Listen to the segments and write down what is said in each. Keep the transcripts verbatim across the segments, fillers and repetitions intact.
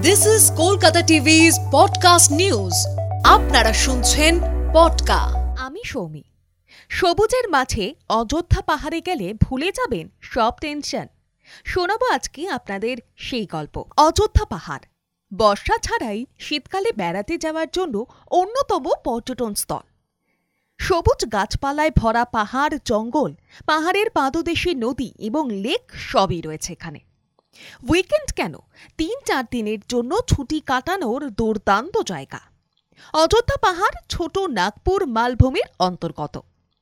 This is Kolkata TV's podcast news. আপনারা শুনছেন পডকা। আমি সৌমি। সবুজের মাঝে অযোধ্যা পাহাড়ে গেলে ভুলে যাবেন সব টেনশন। শোনাবো আজকে আপনাদের সেই গল্প। অযোধ্যা পাহাড় বর্ষা ছাড়াই শীতকালে বেড়াতে যাওয়ার জন্য অন্যতম পর্যটন স্থল। সবুজ গাছপালায় ভরা পাহাড়, জঙ্গল, পাহাড়ের পাদদেশে নদী এবং লেক সবই রয়েছে এখানে। উইকেন্ড কেন, তিন চার দিনের জন্য ছুটি কাটানোর দুর্দান্ত জায়গা। অযোধ্যা পাহাড় ছোট নাগপুর মালভূমির অন্তর্গত।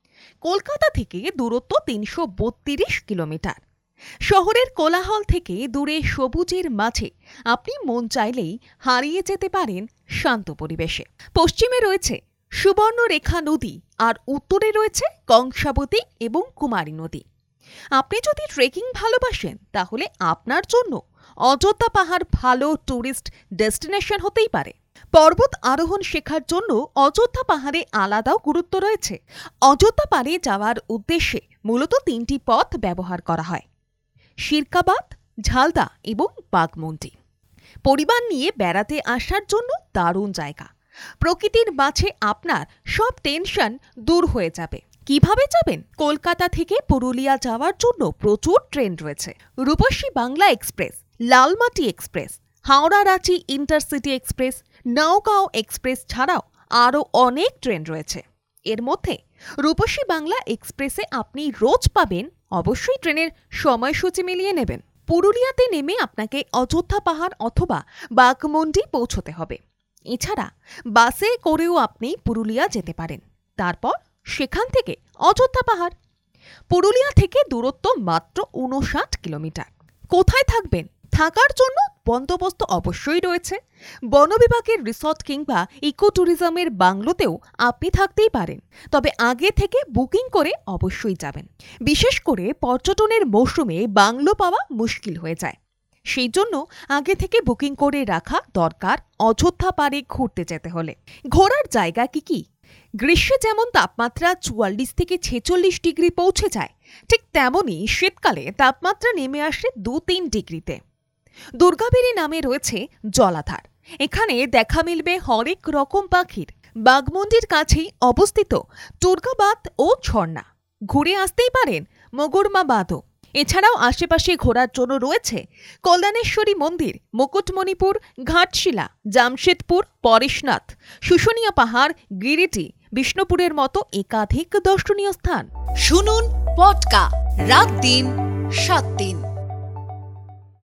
কলকাতা থেকে দূরত্ব তিনশো বত্রিশ কিলোমিটার। শহরের কোলাহল থেকে দূরে সবুজের মাঝে আপনি মন চাইলেই হারিয়ে যেতে পারেন শান্ত পরিবেশে। পশ্চিমে রয়েছে সুবর্ণরেখা নদী আর উত্তরে রয়েছে কংসাবতী এবং কুমারী নদী। আপনি যদি ট্রেকিং ভালোবাসেন তাহলে আপনার জন্য অযোধ্যা পাহাড় ভালো ট্যুরিস্ট ডেস্টিনেশন হতেই পারে। পর্বত আরোহণ শেখার জন্য অযোধ্যা পাহাড়ে আলাদাও গুরুত্ব রয়েছে। অযোধ্যা পাহাড়ে যাওয়ার উদ্দেশ্যে মূলত তিনটি পথ ব্যবহার করা হয়: শিরকাবাদ, ঝালদা এবং বাগমুন্ডি। পরিবার নিয়ে বেড়াতে আসার জন্য দারুণ জায়গা। প্রকৃতির মাঝে আপনার সব টেনশন দূর হয়ে যাবে। কিভাবে যাবেন? কলকাতা থেকে পুরুলিয়া যাওয়ার জন্য প্রচুর ট্রেন রয়েছে। Rupashi Bangla express, Lalmati express, Howrah Ranchi intercity express, Nowgaon express ছাড়াও আরও অনেক ট্রেন রয়েছে। এর মধ্যে রূপসী বাংলা এক্সপ্রেসে আপনি রোজ পাবেন। অবশ্যই ট্রেনের সময়সূচি মিলিয়ে নেবেন। পুরুলিয়াতে নেমে আপনাকে অযোধ্যা পাহাড় অথবা বাগমুন্ডি পৌঁছতে হবে। এছাড়া বাসে করেও আপনি পুরুলিয়া যেতে পারেন। তারপর সেখান থেকে অযোধ্যা পাহাড়। পুরুলিয়া থেকে দূরত্ব মাত্র উনষাট কিলোমিটার। কোথায় থাকবেন? থাকার জন্য বন্দোবস্ত অবশ্যই রয়েছে। বন বিভাগের রিসর্ট কিংবা ইকো ট্যুরিজমের বাংলোতেও আপনি থাকতেই পারেন, তবে আগে থেকে বুকিং করে অবশ্যই যাবেন। বিশেষ করে পর্যটনের মৌসুমে বাংলো পাওয়া মুশকিল হয়ে যায়। সেই জন্য আগে থেকে বুকিং করে রাখা দরকার অযোধ্যা পাহাড়ে ঘুরতে যেতে হলে। ঘোরার জায়গা কি কি? গ্রীষ্মে যেমন তাপমাত্রা চুয়াল্লিশ থেকে ছেচল্লিশ ডিগ্রি পৌঁছে যায়, ঠিক তেমনই শীতকালে তাপমাত্রা নেমে আসে দু তিন ডিগ্রিতে। দুর্গাবেরি নামে রয়েছে জলাধার। এখানে দেখা মিলবে হরেক রকম পাখির। বাগমুন্ডির কাছেই অবস্থিত দুর্গাবাদ ও ঝর্ণা। ঘুরে আসতেই পারেন মগরমা বাঁধও। এছাড়াও আশেপাশে ঘোরার জন্য রয়েছে কল্যাণেশ্বরী মন্দির, মুকুটমণিপুর, ঘাটশিলা, জামশেদপুর, পরেশনাথ, শুশুনিয়া পাহাড়, গিরিটি, বিষ্ণুপুরের মতো একাধিক দর্শনীয় স্থান। শুনুন পডকা রাত দিন সাত দিন।